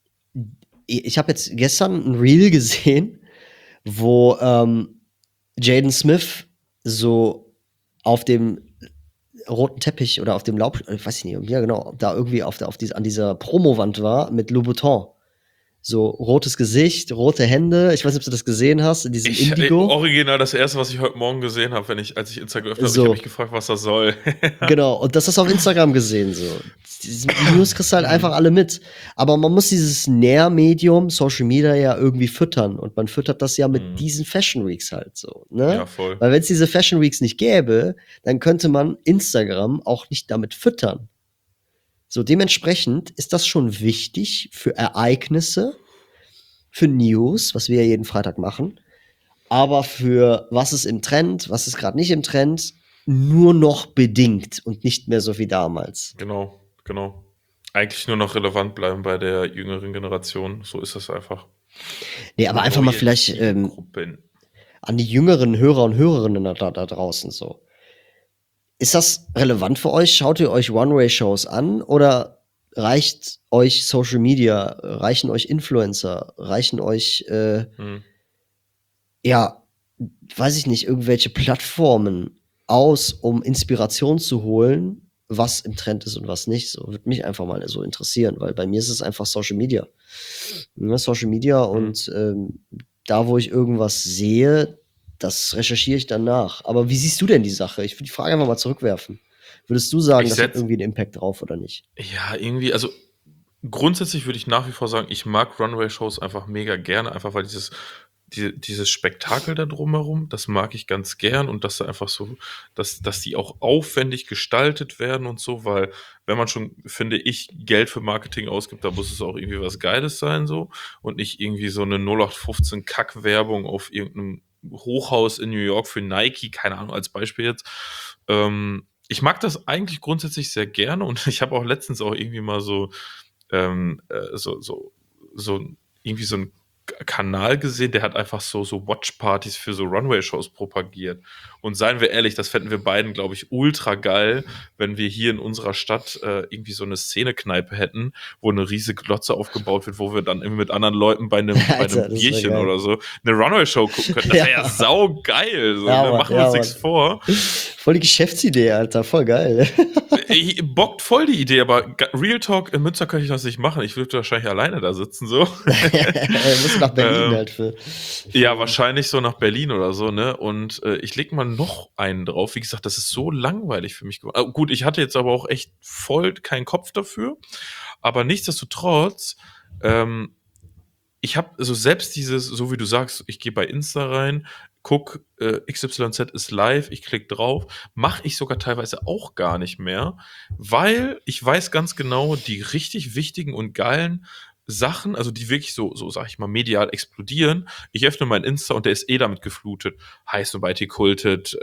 Ich habe jetzt gestern ein Reel gesehen, wo Jaden Smith so auf dem roten Teppich oder auf dem Laub, weiß ich nicht, ja genau, da irgendwie an dieser Promowand war mit Louboutin. So rotes Gesicht, rote Hände. Ich weiß nicht, ob du das gesehen hast, in diesem Indigo. Original das erste, was ich heute Morgen gesehen habe, als ich Insta geöffnet habe, ich habe mich So, gefragt, was das soll. genau. Und das hast du auf Instagram gesehen. So. Die News kriegst du halt einfach alle mit. Aber man muss dieses Nährmedium, Social Media ja irgendwie füttern. Und man füttert das ja mit Mhm. diesen Fashion Weeks halt so. Ja, Ne? voll. Weil wenn es diese Fashion Weeks nicht gäbe, dann könnte man Instagram auch nicht damit füttern. So, dementsprechend ist das schon wichtig für Ereignisse, für News, was wir ja jeden Freitag machen, aber für was ist im Trend, was ist gerade nicht im Trend, nur noch bedingt und nicht mehr so wie damals. Genau, genau. Eigentlich nur noch relevant bleiben bei der jüngeren Generation. So ist es einfach. Nee, aber einfach mal Neue vielleicht Zielgruppen. an die jüngeren Hörer und Hörerinnen da draußen so. Ist das relevant für euch? Schaut ihr euch One-Way-Shows an oder reicht euch Social Media, reichen euch Influencer, reichen euch Hm. ja, weiß ich nicht, irgendwelche Plattformen aus, um Inspiration zu holen, was im Trend ist und was nicht. So würde mich einfach mal so interessieren, weil bei mir ist es einfach Social Media. Ne, Social Media Hm. und da, wo ich irgendwas sehe, das recherchiere ich dann nach. Aber wie siehst du denn die Sache? Ich würde die Frage einfach mal zurückwerfen. Würdest du sagen, Ich das hat setz, irgendwie einen Impact drauf oder nicht? ja, irgendwie, also grundsätzlich würde ich nach wie vor sagen, ich mag Runway-Shows einfach mega gerne, einfach weil dieses dieses Spektakel da drumherum, das mag ich ganz gern und dass da einfach so, dass die auch aufwendig gestaltet werden und so, weil wenn man schon, finde ich, Geld für Marketing ausgibt, da muss es auch irgendwie was Geiles sein so und nicht irgendwie so eine 0815 Kack-Werbung auf irgendeinem Hochhaus in New York für Nike, keine Ahnung, als Beispiel jetzt. Ich mag das eigentlich grundsätzlich sehr gerne und ich habe auch letztens auch irgendwie mal so irgendwie so ein Kanal gesehen, der hat einfach so Watchpartys für so Runway-Shows propagiert. Und seien wir ehrlich, das fänden wir beiden, glaube ich, ultra geil, wenn wir hier in unserer Stadt irgendwie so eine Szene-Kneipe hätten, wo eine riesige Glotze aufgebaut wird, wo wir dann irgendwie mit anderen Leuten bei Alter, einem das wär Bierchen geil. oder so eine Runway-Show gucken können. Das wäre ja Ja. saugeil. So, Ja, ne? Mann, Machen wir ja, uns nichts Mann. vor. Voll die Geschäftsidee, Alter, voll geil. Bockt voll die Idee, aber Real Talk, in Münster könnte ich das nicht machen. Ich würde wahrscheinlich alleine da sitzen, so. Musst nach Berlin ähm, halt für. ja, wahrscheinlich so nach Berlin oder so, ne? Und ich leg mal noch einen drauf. Wie gesagt, das ist so langweilig für mich geworden. Gut, ich hatte jetzt aber auch echt voll keinen Kopf dafür. Aber nichtsdestotrotz, ähm, ich habe also selbst dieses, so wie du sagst, ich gehe bei Insta rein, guck, XYZ ist live, ich klicke drauf, mache ich sogar teilweise auch gar nicht mehr, weil ich weiß ganz genau, die richtig wichtigen und geilen Sachen, also die wirklich so sag ich mal, medial explodieren. Ich öffne mein Insta und der ist eh damit geflutet. Heißt so Mighty Culted,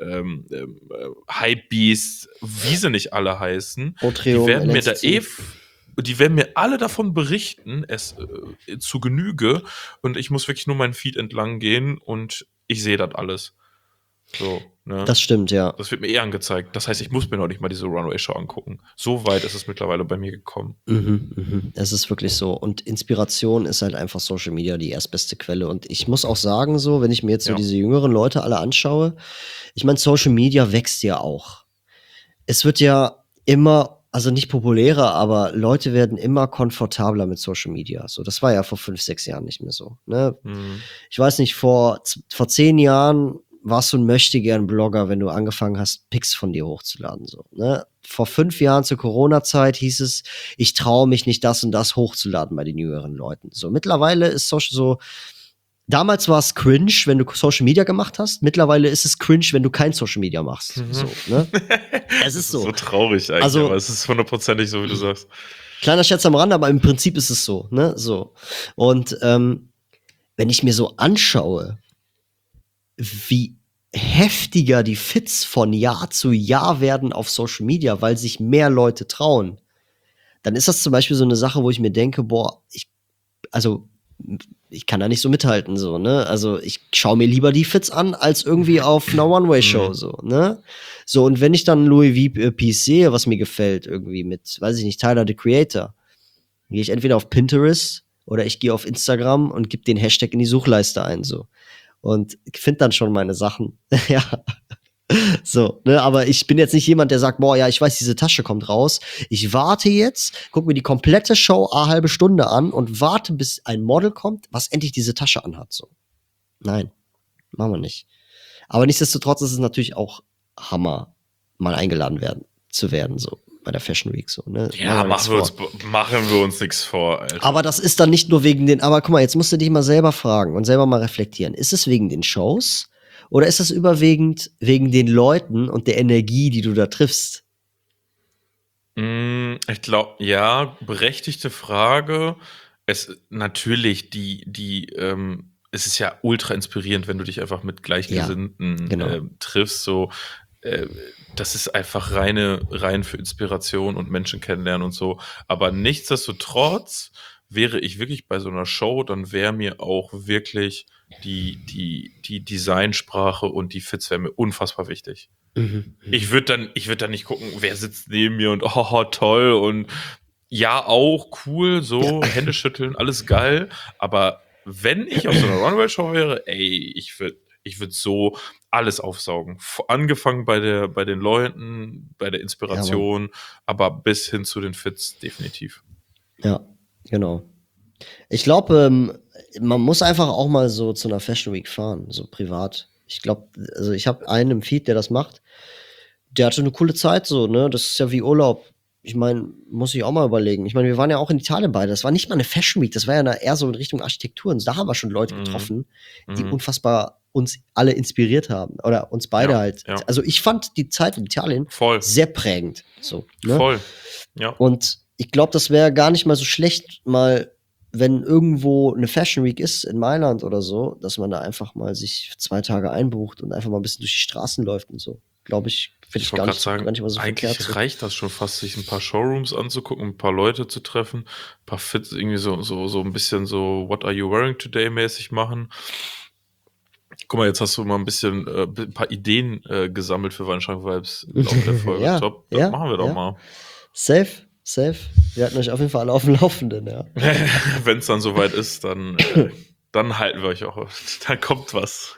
Hypebeast, wie sie nicht alle heißen. Die Otrium, werden mir da LXC. die werden mir alle davon berichten, es zu Genüge. Und ich muss wirklich nur meinen Feed entlang gehen und ich sehe das alles. So, ne? Das stimmt, ja. Das wird mir eh angezeigt. Das heißt, ich muss mir noch nicht mal diese Runway-Show angucken. So weit ist es mittlerweile bei mir gekommen. Es ist wirklich so. Und Inspiration ist halt einfach Social Media die erstbeste Quelle. Und ich muss auch sagen, so, wenn ich mir jetzt so Ja. diese jüngeren Leute alle anschaue, ich meine, Social Media wächst ja auch. Es wird ja immer, also nicht populärer, aber Leute werden immer komfortabler mit Social Media. So, das war ja vor 5, 6 Jahren nicht mehr so. Ne? Ich weiß nicht, vor 10 Jahren warst du ein Möchtegern-Blogger, wenn du angefangen hast, Pics von dir hochzuladen. So, ne? Vor 5 Jahren zur Corona-Zeit hieß es, ich traue mich nicht, das und das hochzuladen bei den jüngeren Leuten. So, mittlerweile ist Social so, damals war es cringe, wenn du Social Media gemacht hast. Mittlerweile ist es cringe, wenn du kein Social Media machst. So, ne? Es ist so. So traurig eigentlich, Also, aber es ist 100%ig so, wie du sagst. Kleiner Scherz am Rande, aber im Prinzip ist es so, ne? So. Und wenn ich mir so anschaue, wie heftiger die Fits von Jahr zu Jahr werden auf Social Media, weil sich mehr Leute trauen, dann ist das zum Beispiel so eine Sache, wo ich mir denke, boah, ich kann da nicht so mithalten, so, ne? Also ich schaue mir lieber die Fits an, als irgendwie auf einer One-Way-Show, so, ne? So, und wenn ich dann Louis V-Piece sehe, was mir gefällt, irgendwie mit, weiß ich nicht, Tyler, the Creator, gehe ich entweder auf Pinterest oder ich gehe auf Instagram und gebe den Hashtag in die Suchleiste ein, so. Und ich finde dann schon meine Sachen. Ja. So, ne, aber ich bin jetzt nicht jemand, der sagt, boah, ja, ich weiß, diese Tasche kommt raus. Ich warte jetzt, guck mir die komplette Show eine halbe Stunde an und warte, bis ein Model kommt, was endlich diese Tasche anhat, so. Nein, machen wir nicht. Aber nichtsdestotrotz ist es natürlich auch Hammer, mal eingeladen zu werden, so, bei der Fashion Week, so, ne. Ja, machen wir uns nichts vor, Alter. Aber das ist dann nicht nur wegen aber guck mal, jetzt musst du dich mal selber fragen und selber mal reflektieren. Ist es wegen den Shows? Oder ist es überwiegend wegen den Leuten und der Energie, die du da triffst? Ich glaube, ja, berechtigte Frage. Natürlich, es ist ja ultra inspirierend, wenn du dich einfach mit Gleichgesinnten genau. triffst. So, das ist einfach rein für Inspiration und Menschen kennenlernen und so. Aber nichtsdestotrotz wäre ich wirklich bei so einer Show, dann wäre mir auch wirklich die Designsprache und die Fits wäre mir unfassbar wichtig. Ich würde dann nicht gucken, wer sitzt neben mir und oh, toll und ja, auch cool, so, Hände schütteln, alles geil. Aber wenn ich auf so einer Runway-Show wäre, ey, ich würd so alles aufsaugen. Angefangen bei den Leuten, bei der Inspiration, aber bis hin zu den Fits definitiv. Ja, genau. Ich glaube, man muss einfach auch mal so zu einer Fashion Week fahren, so privat. Ich glaube, also ich habe einen im Feed, der das macht. Der hatte eine coole Zeit so, ne? Das ist ja wie Urlaub. ich meine, muss ich auch mal überlegen. Ich meine, wir waren ja auch in Italien beide. Das war nicht mal eine Fashion Week, das war ja eher so in Richtung Architektur. Und da haben wir schon Leute Mhm. getroffen, die Mhm. unfassbar uns alle inspiriert haben. Oder uns beide Ja, halt. ja. Also ich fand die Zeit in Italien Voll. sehr prägend. So, ne? Voll. Ja. Und ich glaube, das wäre gar nicht mal so schlecht, mal, wenn irgendwo eine Fashion Week ist in Mailand oder so, dass man da einfach mal sich 2 Tage einbucht und einfach mal ein bisschen durch die Straßen läuft und so. Glaube ich, finde Ich ich wollte gar gerade nicht, sagen, gar nicht mal so verkehrt. eigentlich So. reicht das schon fast, sich ein paar Showrooms anzugucken, ein paar Leute zu treffen, ein paar Fits irgendwie so ein bisschen so What are you wearing today mäßig machen. Guck mal, jetzt hast du mal ein bisschen ein paar Ideen gesammelt für Weinschrank-Vibes im Laufe der Folge. Ja, Top, das ja, machen wir doch ja. mal. Safe, safe. Wir hatten euch auf jeden Fall alle auf dem Laufenden, ja. Wenn es dann soweit ist, dann halten wir euch auch. Dann kommt was.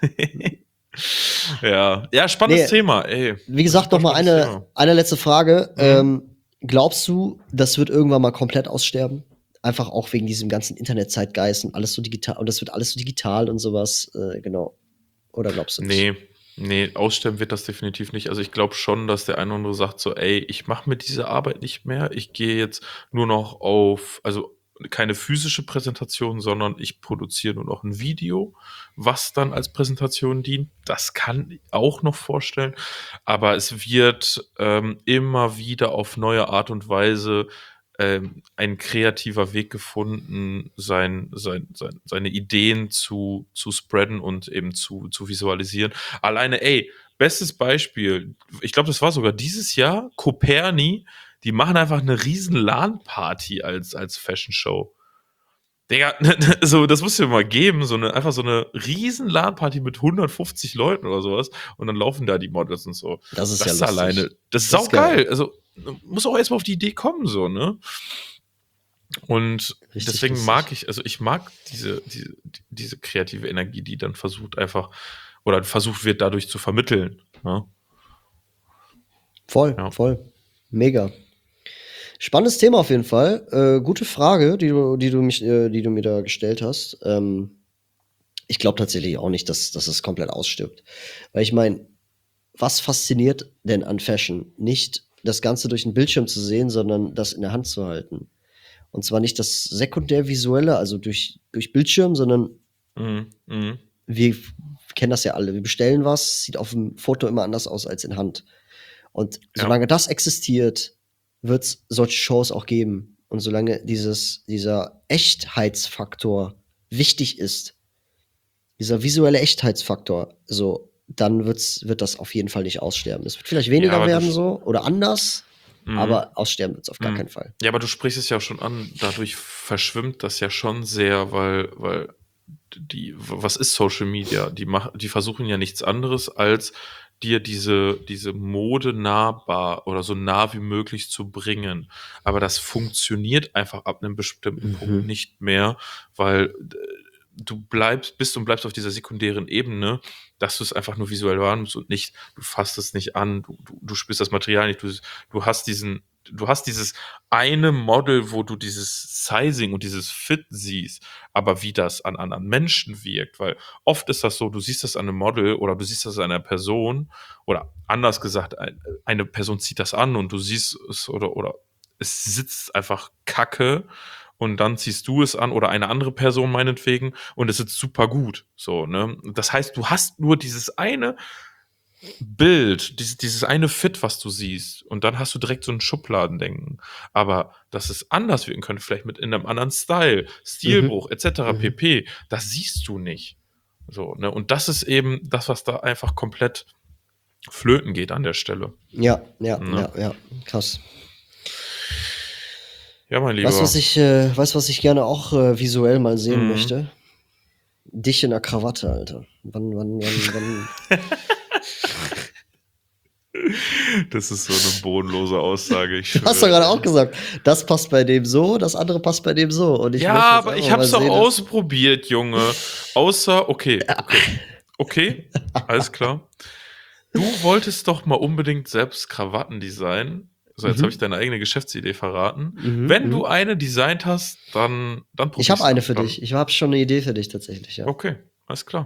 Ja, spannendes Nee, Thema, ey. wie gesagt, Super noch mal spannendes Thema. eine letzte Frage. Mhm. Glaubst du, das wird irgendwann mal komplett aussterben? Einfach auch wegen diesem ganzen Internetzeitgeist und alles so digital, und das wird alles so digital und sowas, genau. Oder glaubst du nicht? Nee, aussterben wird das definitiv nicht. Also ich glaube schon, dass der eine oder andere sagt so, ey, ich mache mir diese Arbeit nicht mehr. Ich gehe jetzt nur noch auf, also keine physische Präsentation, sondern ich produziere nur noch ein Video, was dann als Präsentation dient. Das kann ich auch noch vorstellen. Aber es wird immer wieder auf neue Art und Weise ein kreativer Weg gefunden, seine Ideen zu spreaden und eben zu visualisieren. Alleine, ey, bestes Beispiel, ich glaube, das war sogar dieses Jahr, Coperni, die machen einfach eine riesen LAN-Party als Fashion-Show. Digga, so, das musst du dir mal geben, einfach so eine riesen LAN-Party mit 150 Leuten oder sowas und dann laufen da die Models und so. Das ist ja Das lustig. alleine, das ist Das ist geil. saugeil. Also, muss auch erstmal auf die Idee kommen, so, ne? Und Richtig deswegen lustig. mag ich mag diese kreative Energie, die dann versucht einfach oder versucht wird, dadurch zu vermitteln. Ne? Voll, Ja. voll. Mega. Spannendes Thema auf jeden Fall. Gute Frage, die du mir da gestellt hast. Ich glaube tatsächlich auch nicht, dass es komplett ausstirbt. Weil ich meine, was fasziniert denn an Fashion? Nicht das Ganze durch einen Bildschirm zu sehen, sondern das in der Hand zu halten. Und zwar nicht das sekundär-visuelle, also durch Bildschirm, sondern Mhm. wir kennen das ja alle. Wir bestellen was, sieht auf dem Foto immer anders aus als in Hand. Und Ja. solange das existiert, wird es solche Shows auch geben. Und solange dieser Echtheitsfaktor wichtig ist, dieser visuelle Echtheitsfaktor, so, dann wird das auf jeden Fall nicht aussterben. Es wird vielleicht weniger aber werden so oder anders, Mhm. aber aussterben wird es auf gar keinen Fall. Ja, aber du sprichst es ja schon an, dadurch verschwimmt das ja schon sehr, weil was ist Social Media? Die versuchen ja nichts anderes, als dir diese Mode nahbar oder so nah wie möglich zu bringen. Aber das funktioniert einfach ab einem bestimmten Punkt nicht mehr, weil du bleibst auf dieser sekundären Ebene, dass du es einfach nur visuell wahrnimmst und nicht, du fasst es nicht an, du spürst das Material nicht, du hast dieses eine Model, wo du dieses Sizing und dieses Fit siehst, aber wie das an Menschen wirkt, weil oft ist das so, du siehst das an einem Model oder du siehst das an einer Person oder anders gesagt, eine Person zieht das an und du siehst es oder es sitzt einfach kacke und dann ziehst du es an oder eine andere Person meinetwegen und es sitzt super gut, so, ne? Das heißt, du hast nur dieses eine Bild, dieses eine Fit, was du siehst, und dann hast du direkt so ein Schubladendenken. Aber dass es anders wirken könnte, vielleicht mit in einem anderen Style, Stilbruch, etc. pp., das siehst du nicht. So, ne? Und das ist eben das, was da einfach komplett flöten geht an der Stelle. Ja, Ne? krass. Ja, mein Lieber. Weißt du, was ich gerne auch visuell mal sehen möchte? Dich in der Krawatte, Alter. Wann? Das ist so eine bodenlose Aussage. Ich Du hast doch schwöre. gerade auch gesagt, das passt bei dem so, das andere passt bei dem so. Und ich Ja, möchte jetzt aber ich einfach hab's mal doch sehen, ausprobiert, Junge. Außer, okay, alles klar. Du wolltest doch mal unbedingt selbst Krawatten designen. So, jetzt habe ich deine eigene Geschäftsidee verraten. Wenn du eine designt hast, dann probier's. Ich habe eine für dann. dich. Ich habe schon eine Idee für dich tatsächlich, ja. Okay, alles klar.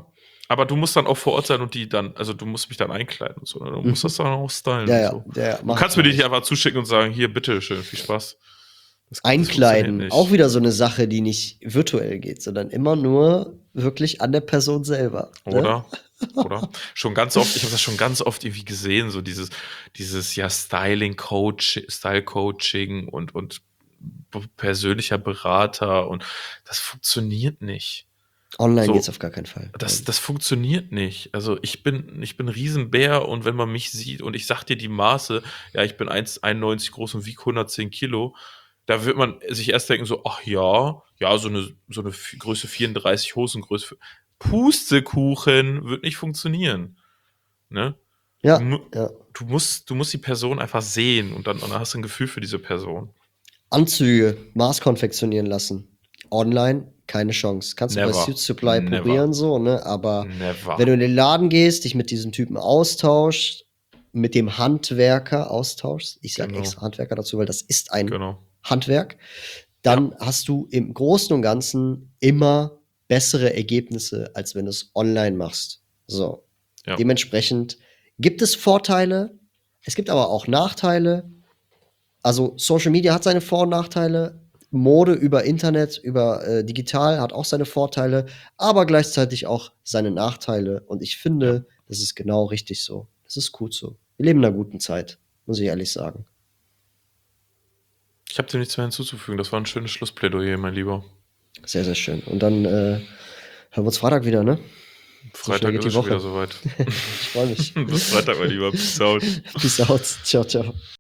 Aber du musst dann auch vor Ort sein und also du musst mich dann einkleiden und so. Ne? Du musst das dann auch stylen Ja, und ja, so. der Du macht kannst mir die nicht einfach zuschicken und sagen, hier, bitte, schön, viel Spaß. Das funktioniert Einkleiden, nicht. auch wieder so eine Sache, die nicht virtuell geht, sondern immer nur wirklich an der Person selber, ne? Oder? Schon ganz oft, ich habe das schon ganz oft irgendwie gesehen, so dieses ja Style-Coaching und persönlicher Berater und das funktioniert nicht. Online geht's So, auf gar keinen Fall. das funktioniert nicht. Also ich bin ein Riesenbär und wenn man mich sieht und ich sag dir die Maße, ja, ich bin 1,91 groß und wiege 110 Kilo, da wird man sich erst denken so, ach ja, ja, so eine Größe 34 Hosengröße. Pustekuchen wird nicht funktionieren. Ne? Du, Ja, mu- ja. du musst die Person einfach sehen und dann hast du ein Gefühl für diese Person. Anzüge maßkonfektionieren lassen. Online keine Chance. Kannst du bei Never. Suit Supply Never. probieren so, ne? Aber Never. wenn du in den Laden gehst, dich mit diesem Typen austauschst, mit dem Handwerker austauschst, ich sage Genau. extra Handwerker dazu, weil das ist ein Genau. Handwerk, dann hast du im Großen und Ganzen immer bessere Ergebnisse, als wenn du es online machst. So. Ja. Dementsprechend gibt es Vorteile, es gibt aber auch Nachteile. Also Social Media hat seine Vor- und Nachteile. Mode über Internet, über digital hat auch seine Vorteile, aber gleichzeitig auch seine Nachteile. Und ich Ja. finde, das ist genau richtig so. Das ist gut so. Wir leben in einer guten Zeit, muss ich ehrlich sagen. Ich habe dem nichts mehr hinzuzufügen. Das war ein schönes Schlussplädoyer, mein Lieber. Sehr, sehr schön. Und dann hören wir uns Freitag wieder, ne? So schnell Freitag geht ist die es schon wieder Woche. soweit. Ich freue mich. Bis Freitag, mein Lieber. Peace out. Peace out. Ciao, ciao.